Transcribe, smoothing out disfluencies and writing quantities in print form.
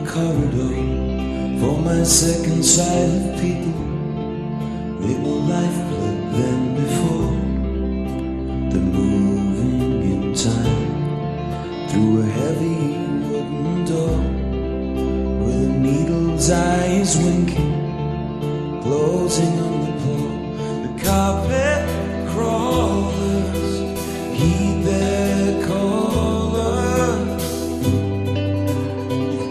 corridor for my second sight of people with more lifeblood than before. They're moving in time through a heavy wooden door with a needle's eyes winking, closing on